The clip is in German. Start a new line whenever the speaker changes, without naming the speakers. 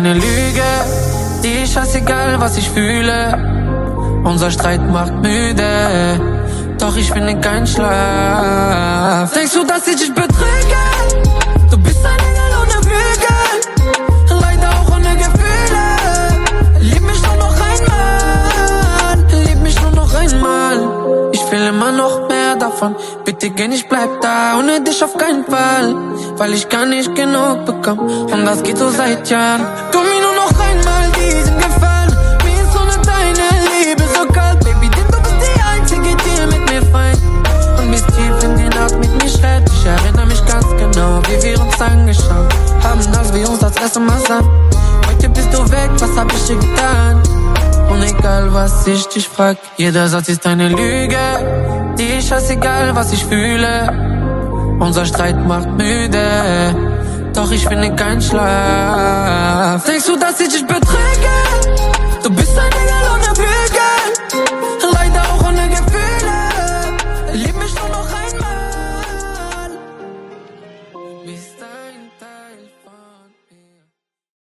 eine Lüge. Dir ist scheißegal, was ich fühle. Unser Streit macht müde, doch ich finde keinen Schlaf. Denkst du, dass ich dich betrüge? Du bist ein Engel ohne Flügel, leider auch ohne Gefühle. Lieb mich nur noch einmal, lieb mich nur noch einmal. Ich will immer noch mehr davon, bitte geh nicht, bleib da, ohne dich auf keinen Fall. Weil ich gar nicht genug bekomme, und das geht so seit Jahren. Tu mir nur noch einmal diesen Gefallen, mir ist ohne deine Liebe so kalt. Baby, denn du bist die Einzige, die mit mir fein und bis tief in die Nacht mit mir schläft. Ich erinnere mich ganz genau, wie wir uns angeschaut haben, als wir uns das erste Mal sahen. Heute bist du weg, was hab ich dir getan? Und egal was ich dich frag, jeder Satz ist eine Lüge. Dir ist scheißegal, was ich fühle. Unser Streit macht müde, doch ich finde keinen Schlaf. Denkst du, dass ich dich